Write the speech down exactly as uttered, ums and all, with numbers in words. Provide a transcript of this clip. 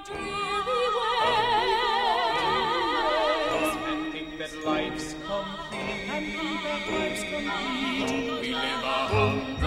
dreary ways, and think that life's complete. and think that life's complete. We live a hum.